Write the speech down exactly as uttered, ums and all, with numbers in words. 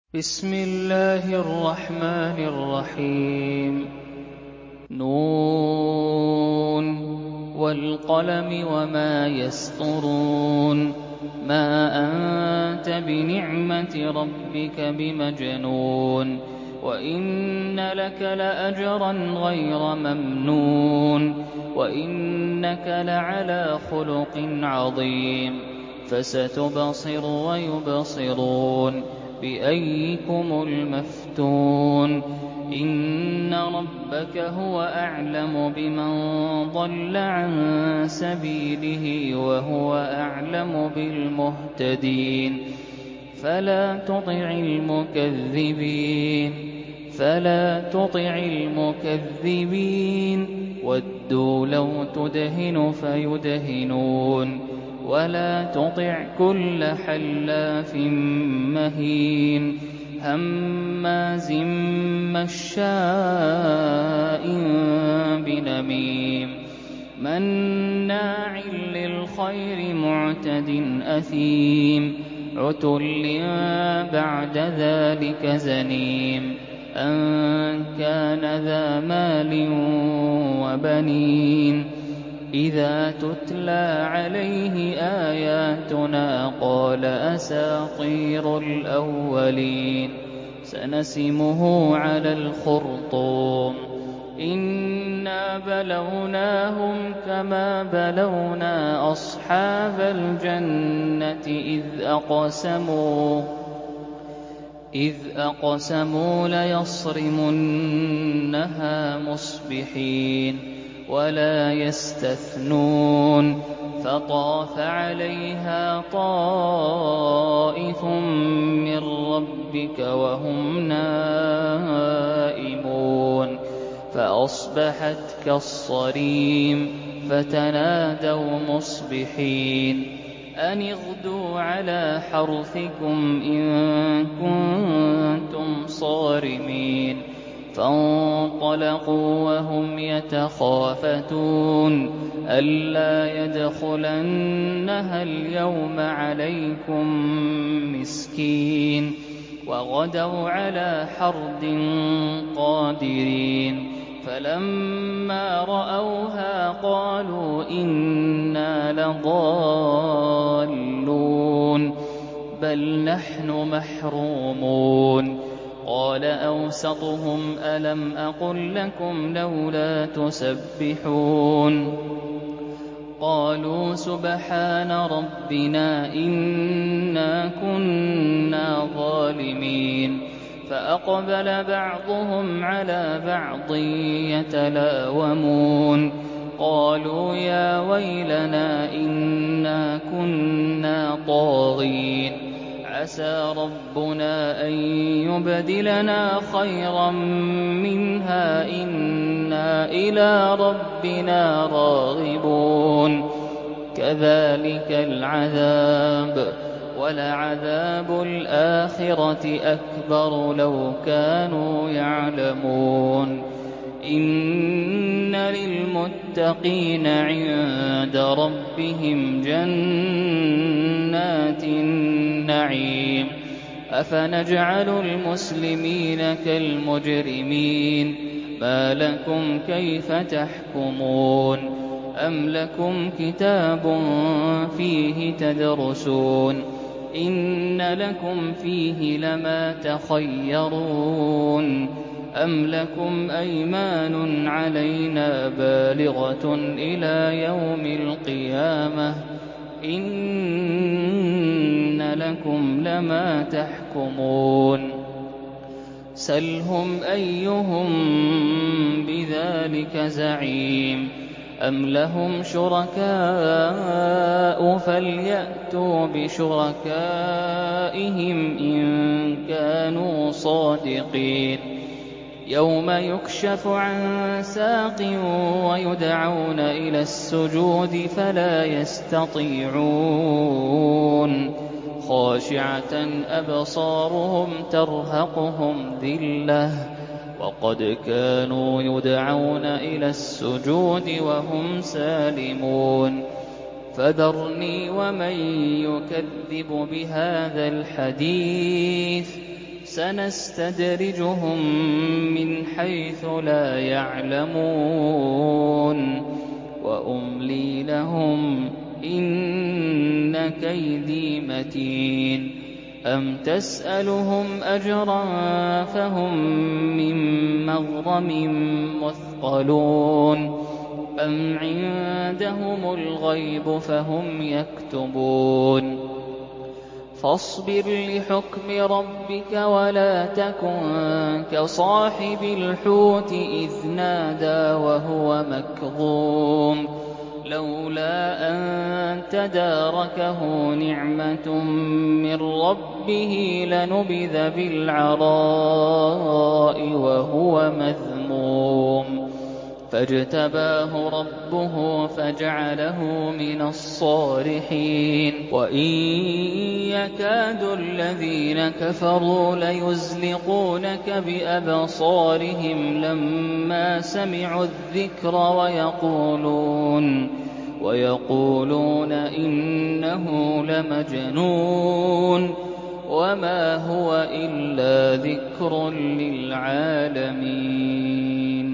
بسم الله الرحمن الرحيم نون والقلم وما يسطرون ما أنت بنعمة ربك بمجنون وإن لك لأجرا غير ممنون وإنك لعلى خلق عظيم فستبصر ويبصرون بأيكم المفتون إن ربك هو أعلم بمن ضل عن سبيله وهو أعلم بالمهتدين فلا تطع المكذبين فلا تطع المكذبين ودوا لو تدهن فيدهنون ولا تطع كل حلاف مهين هماز مشاء بنميم مناع للخير معتد أثيم عتل بعد ذلك زنيم أن كان ذا مال وبنين إذا تتلى عليه آياتنا قال أساطير الأولين سنسمه على الخرطوم إنا بلوناهم كما بلونا أصحاب الجنة إذ أقسموا إذ أقسموا ليصرمنها مصبحين ولا يستثنون فطاف عليها طائف من ربك وهم نائمون فأصبحت كالصريم فتنادوا مصبحين أن اغدوا على حرثكم إن كنتم صارمين فانطلقوا وهم يتخافتون ألا يدخلنها اليوم عليكم مسكين وغدوا على حرد قادرين فلما رأوها قالوا إنا لضالون بل نحن محرومون قال أوسطهم ألم أقل لكم لولا تسبحون قالوا سبحان ربنا إنا كنا ظالمين فأقبل بعضهم على بعض يتلاومون قالوا يا ويلنا إنا كنا طاغين عسى ربنا أن يبدلنا خيرا منها إنا إلى ربنا راغبون كذلك العذاب ولعذاب الآخرة أكبر لو كانوا يعلمون إن للمتقين عند ربهم جنات النعيم أفنجعل المسلمين كالمجرمين ما لكم كيف تحكمون أم لكم كتاب فيه تدرسون إن لكم فيه لما تخيرون أم لكم أيمان علينا بالغة إلى يوم القيامة إن لكم لما تحكمون سلهم أيهم بذلك زعيم أم لهم شركاء فليأتوا بشركائهم إن كانوا صادقين يوم يكشف عن ساق ويدعون إلى السجود فلا يستطيعون خاشعة أبصارهم ترهقهم ذلة وقد كانوا يدعون إلى السجود وهم سالمون فذرني ومن يكذب بهذا الحديث سَنَسْتَدْرِجُهُم مِّنْ حَيْثُ لَا يَعْلَمُونَ وَأُمْلِي لَهُمْ ۚ إِنَّ كَيْدِي مَتِينٌ أَمْ تَسْأَلُهُمْ أَجْرًا فَهُم مِّن مَّغْرَمٍ مُّثْقَلُونَ أَمْ عِندَهُمُ الْغَيْبُ فَهُمْ يَكْتُبُونَ فَاصْبِرْ لِحُكْمِ رَبِّكَ وَلَا تَكُن كَصَاحِبِ الْحُوتِ إِذْ نَادَىٰ وَهُوَ مَكْظُومٌ لَّوْلَا أَن تَدَارَكَهُ نِعْمَةٌ مِّن رَّبِّهِ لَنُبِذَ بِالْعَرَاءِ وَهُوَ مَذْمُومٌ فَاجْتَبَاهُ رَبُّهُ فَجَعَلَهُ مِنَ الصَّالِحِينَ وَإِن يَكَادُ الَّذِينَ كَفَرُوا لَيُزْلِقُونَكَ بِأَبْصَارِهِمْ لَمَّا سَمِعُوا الذِّكْرَ وَيَقُولُونَ وَيَقُولُونَ إِنَّهُ لَمَجْنُونٌ وَمَا هُوَ إِلَّا ذِكْرٌ لِّلْعَالَمِينَ